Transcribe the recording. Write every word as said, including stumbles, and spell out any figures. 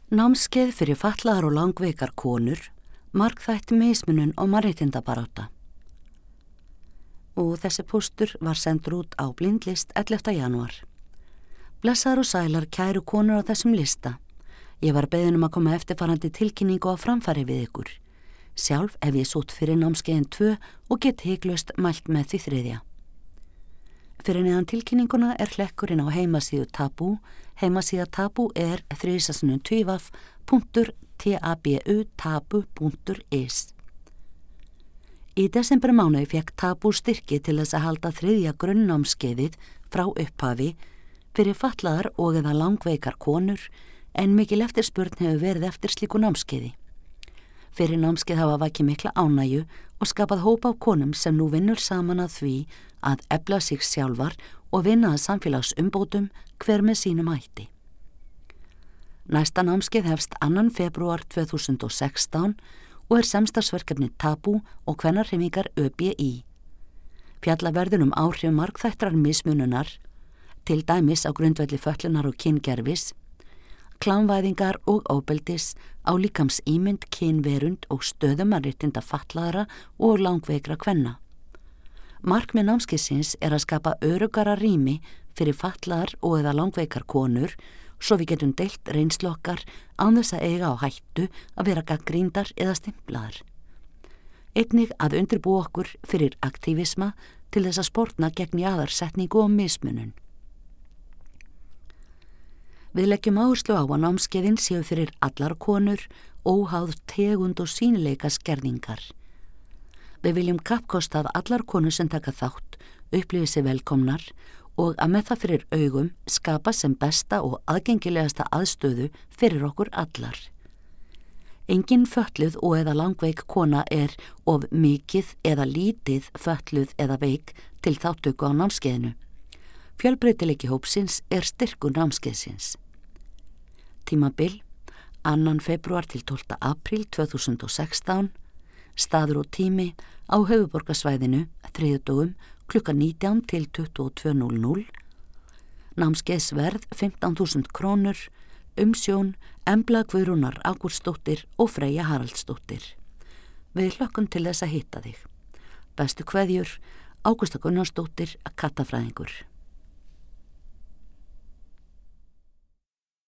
Námskeið fyrir fatlaðar og langveikar konur, margþætt mismunun og mannréttindabarátta. Og þessi póstur var sendur út á blindlist ellefta janúar. Blessaðar og sælar kæru konur á þessum lista. Ég var beðin um að koma eftirfarandi tilkynningu á framfæri við ykkur. Sjálf hef ég sótt fyrir námskeiðin tvö og get hiklaust mælt með því þriðja. Fyrir neðan tilkynninguna er hlekkurinn á heimasíðu Tabú. Heimasíða Tabú er þrísasunum tvívaf punktur tabu tabu punktur is. Í desember mánuði fekk Tabú styrki til þess að halda þriðja grunnnámskeiðið frá upphafi fyrir fatlaðar og eða langveikar konur, en mikil eftirspurn hefur verið eftir slíku námskeiði. Fyrir námskeið hafa vakið mikla ánægju og skapað hóp af konum sem nú vinnur saman að því að efla sig sjálfar og vinna að samfélagsumbótum hver með sínum hætti. Næsta námskeið hefst annan febrúar tvö þúsund og sextán og er samstarfsverkefni Tabú og kvennarhreyfingar Ö B I. Fjalla verður um áhrif margþættrar mismununar, til dæmis á grundvelli fötlunar og kyngerfis, klámvæðingar og óbeldis á líkamsímynd, kynverund og stöðu mannréttinda fatlaðra og langveikra kvenna. Markmið námskeiðsins er að skapa öruggara rými fyrir fatlaðar og eða langveikar konur svo við getum deilt reynslu okkar án þess að eiga á hættu að vera gagnrýndar eða stimplaðar. Einnig að undirbúa okkur fyrir aktívisma til þess að sportna gegn jaðarsetningu og mismunun. Við leggjum áherslu á að námskeiðin séu fyrir allar konur, óháð tegund og sýnileika skerðingar. Við viljum kappkosta að allar konur sem taka þátt upplifi sig velkomnar og að með það fyrir augum skapa sem besta og aðgengilegasta aðstöðu fyrir okkur allar. Engin fötluð og eða langveik kona er of mikið eða lítið fötluð eða veik til þáttöku á námskeiðinu. Fjölbreytileiki hópsins er styrkur námskeiðsins. Tímabil annan febrúar til tólfta apríl tvö þúsund og sextán, staður og tími á höfuðborgarsvæðinu þriðjudögum klukkan nítján til tuttugu og tvö núll núll, námskeiðsverð fimmtán þúsund krónur, umsjón Embla Guðrúnar Ágústsdóttir og Freyja Haraldsdóttir. Við hlökkum til þess að hitta þig. Bestu kveðjur, Ágústa Gunnarsdóttir, kattafræðingur.